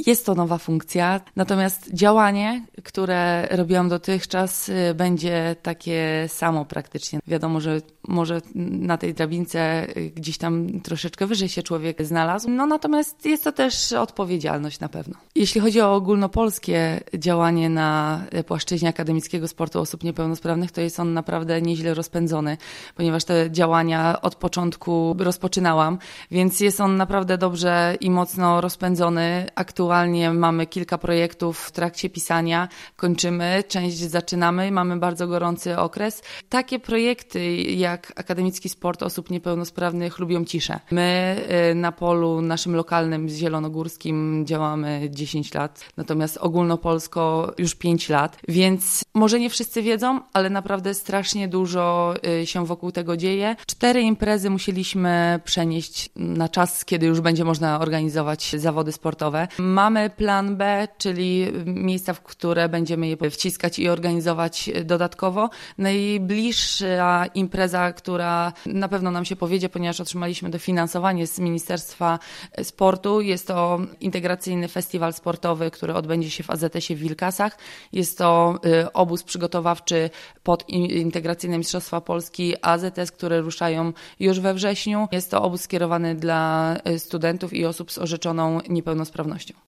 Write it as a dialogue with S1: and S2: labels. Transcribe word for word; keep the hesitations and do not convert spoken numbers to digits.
S1: Jest to nowa funkcja, natomiast działanie, które robiłam dotychczas, będzie takie samo praktycznie. Wiadomo, że może na tej drabince gdzieś tam troszeczkę wyżej się człowiek znalazł, no natomiast jest to też odpowiedzialność na pewno. Jeśli chodzi o ogólnopolskie działanie na płaszczyźnie akademickiego sportu osób niepełnosprawnych, to jest on naprawdę nieźle rozpędzony, ponieważ te działania od początku rozpoczynałam, więc jest on naprawdę dobrze i mocno rozpędzony. Aktualnie mamy kilka projektów w trakcie pisania, kończymy, część zaczynamy, mamy bardzo gorący okres. Takie projekty jak akademicki sport osób niepełnosprawnych lubią ciszę. My na polu naszym lokalnym zielonogórskim działamy dziesięć lat, natomiast ogólnopolsko już pięć lat, więc może nie wszyscy wiedzą, ale naprawdę strasznie dużo się wokół tego dzieje. Cztery imprezy musieliśmy przenieść na czas, kiedy już będzie można organizować zawody sportowe. Mamy plan B, czyli miejsca, w które będziemy je wciskać i organizować dodatkowo. Najbliższa impreza, która na pewno nam się powiedzie, ponieważ otrzymaliśmy dofinansowanie z Ministerstwa Sportu, jest to integracyjny festiwal sportowy, który odbędzie się w A Z S-ie w Wilkasach. Jest to obóz przygotowawczy pod integracyjne Mistrzostwa Polski A Z S, które ruszają już we wrześniu. Jest to obóz skierowany dla studentów i osób z orzeczoną niepełnosprawnością.